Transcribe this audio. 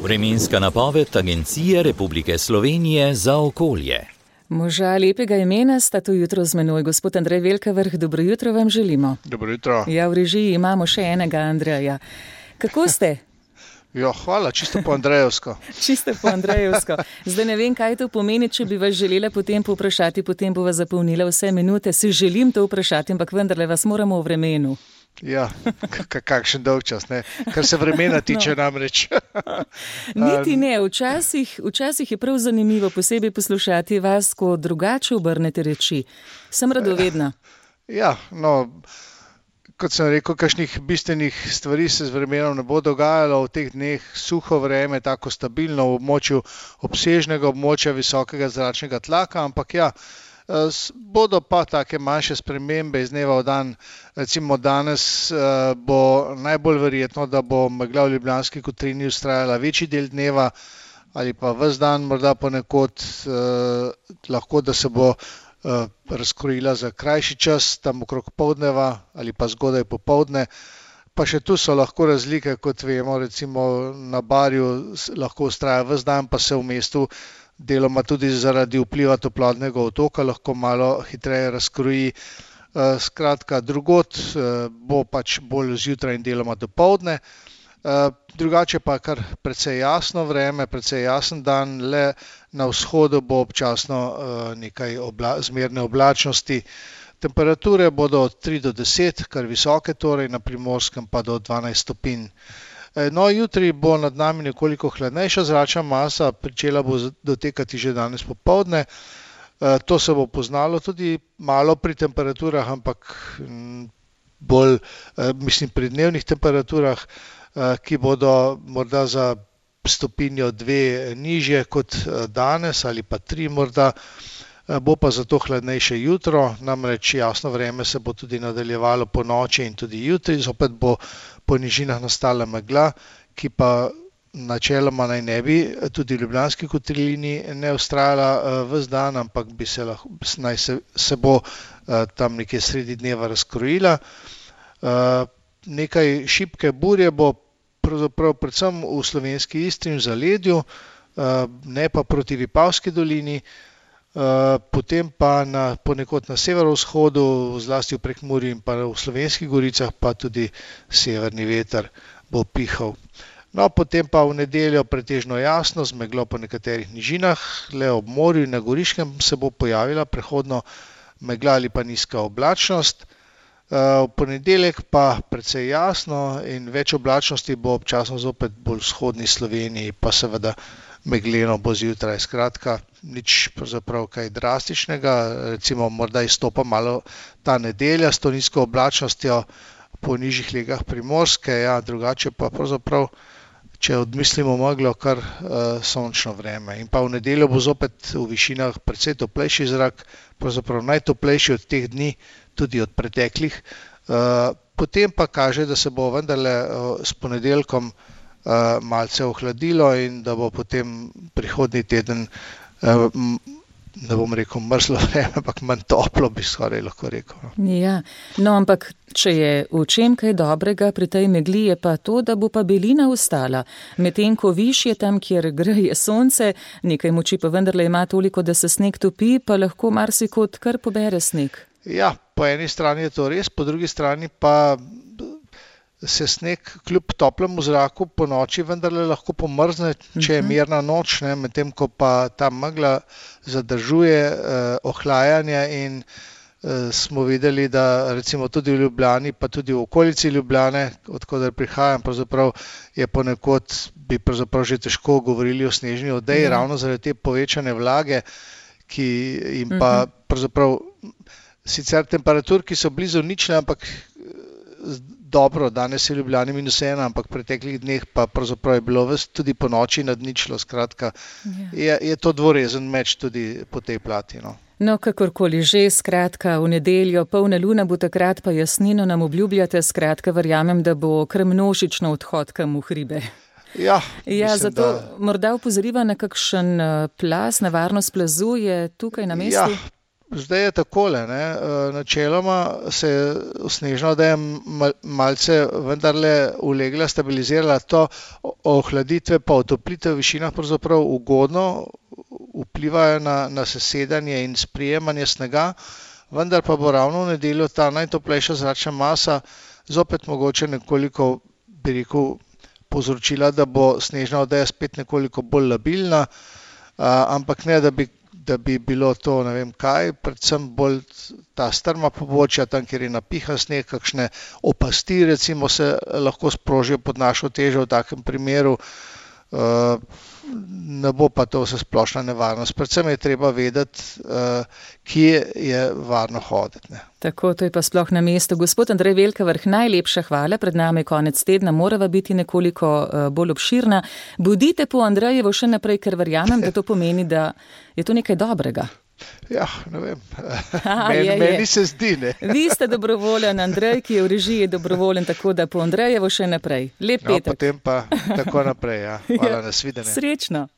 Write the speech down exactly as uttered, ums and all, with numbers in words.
Vremenska napoved Agencije Republike Slovenije za okolje. Moža lepega imena sta tu jutro z menoj. Gospod Andrej Velkavrh, dobro jutro vam želimo. Dobro jutro. Ja, v režiji imamo še enega Andreja. Kako ste? Jo, hvala, čisto po Andrejevsko. Čisto po Andrejevsko. Zdaj ne vem, kaj to pomeni, če bi vas želela potem povprašati, potem bova zapolnila vse minute. Si želim to vprašati, ampak vendarle vas moramo v vremenu. Ja, kakšen dolg čas, ne? Kar se vremena tiče no. namreč. Niti ne, včasih, včasih je prav zanimivo posebej poslušati vas, ko drugače obrnete reči. Sem radovedna. Ja, no, kot sem rekel, kakšnih bistvenih stvari se z vremenom ne bo dogajalo. V teh dneh suho vreme, tako stabilno v območju obsežnega območja visokega zračnega tlaka, ampak ja, bodo pa take manjše spremembe iz dneva v dan. Recimo danes bo najbolj verjetno, da bo megla v Ljubljanski kotlini vztrajala večji del dneva ali pa ves dan, morda ponekod lahko, da se bo razkrojila za krajši čas, tam okrog poldneva ali pa zgodaj popoldne. Pa še tu so lahko razlike, kot vemo, recimo na Barju lahko vztraja ves dan, pa se v mestu deloma tudi zaradi vpliva toplotnega otoka lahko malo hitreje razkroji. Skratka, drugod bo pač bolj zjutraj in deloma dopoldne. Drugače pa kar precej jasno vreme, precej jasen dan, le na vzhodu bo občasno nekaj obla, zmerne oblačnosti. Temperature bodo od tri do deset, kar visoke, torej na Primorskem pa do dvanajst stopinj. No, jutri bo nad nami nekoliko hladnejša zračna masa, pričela bo dotekati že danes popoldne. To se bo poznalo tudi malo pri temperaturah, ampak bolj, mislim, pri dnevnih temperaturah, ki bodo morda za stopinjo dve nižje kot danes ali pa tri morda. Bo pa zato hladnejše jutro, namreč jasno vreme se bo tudi nadaljevalo po noči in tudi jutri, zopet bo po nižinah nastala megla, ki pa načeloma naj ne bi tudi v Ljubljanski kotlini ne vztrajala ves dan, ampak bi se, lahko, naj se, se bo tam nekje sredi dneva razkrojila. Nekaj šibke burje bo pravzaprav predvsem v slovenski Istri in zaledju, ne pa proti Vipavski dolini. Potem pa na, ponekod na severovzhodu, zlasti v Prekmurju in pa v Slovenskih goricah, pa tudi severni veter bo pihal. No, potem pa v nedeljo pretežno jasno, z meglo po nekaterih nižinah, le ob morju in na Goriškem se bo pojavila prehodno megla ali pa nizka oblačnost. V ponedeljek pa precej jasno in več oblačnosti bo občasno zopet bolj v vzhodni Sloveniji, pa seveda megleno bo zjutraj. Skratka, nič pravzaprav kaj drastičnega, recimo morda izstopa malo ta nedelja s to nizko oblačnostjo po nižjih legah Primorske, ja, drugače pa pravzaprav, če odmislimo meglo, kar uh, sončno vreme. In pa v nedeljo bo zopet v višinah precej toplejši zrak, pravzaprav najtoplejši od teh dni, tudi od preteklih. Uh, potem pa kaže, da se bo vendarle uh, s ponedeljkom Uh, malce ohladilo in da bo potem prihodnji teden, uh, ne bom rekel mrzlo vreme, ampak manj toplo, bi skoraj lahko rekel. Ja, no, ampak če je v čem kaj dobrega pri tej megli, je pa to, da bo pa belina ostala. Medtem ko višje tam, kjer greje sonce, nekaj moči pa vendarle ima toliko, da se sneg topi, pa lahko marsikod kar pobere sneg. Ja, po eni strani je to res, po drugi strani pa se sneg kljub toplemu zraku po noči vendarle lahko pomrzne, če je mirna noč, ne, medtem ko pa ta megla zadržuje eh, ohlajanje in eh, smo videli, da recimo tudi v Ljubljani, pa tudi v okolici Ljubljane, odkoder prihajam, pravzaprav je ponekod, bi pravzaprav že težko govorili o snežni odeji, uh-huh. ravno zaradi te povečane vlage, ki jim pa uh-huh. pravzaprav sicer temperatur, ki so blizu nične, ampak dobro, danes je v Ljubljani minus ena, ampak v preteklih dneh pa pravzaprav je bilo ves tudi po noči nad ničlo, skratka, yeah. je, je to dvorezen meč tudi po tej plati, no. No, kakorkoli že, skratka, v nedeljo polna luna bo takrat, pa jasnino nam obljubljate, skratka, verjamem, da bo kar množično odhod kam v hribe. Ja, ja mislim, zato da... morda upozoriva na kakšen plas, na varnost plazu je tukaj na mestu? Ja. zdaj je takole, ne. Načeloma se je snežna odeja malce vendarle ulegla, stabilizirala, to ohladitve pa otoplitve v višinah pravzaprav ugodno vplivajo na, na sesedanje in sprijemanje snega, vendar pa bo ravno v nedeljo ta najtoplejša zračna masa zopet mogoče nekoliko, bi rekel, povzročila, da bo snežna odeja spet nekoliko bolj labilna, ampak ne, da bi, da bi bilo to ne vem kaj, predvsem bolj ta strma pobočja, tam, kjer je napihan sneg, kakšne opasti recimo se lahko sprožijo pod našo težo v takem primeru, ne bo pa to vse splošna nevarnost. Predvsem je treba vedeti, kje je varno hoditi. Ne. Tako, to je pa sploh na mestu. Gospod Andrej Velkavrh, najlepša hvala, pred nami konec tedna, morava biti nekoliko bolj obširna. Budite po Andrejevo še naprej, ker verjamem, da to pomeni, da je to nekaj dobrega. Ja, ne vem, Aha, meni, je, je. meni se zdi, ne. Vi ste dobrovoljen, Andrej, ki je v režiji dobrovoljen, tako da po Andrejevo še naprej. Lep petek. No, potem pa tako naprej, ja. Hvala, nasvidenje. Srečno.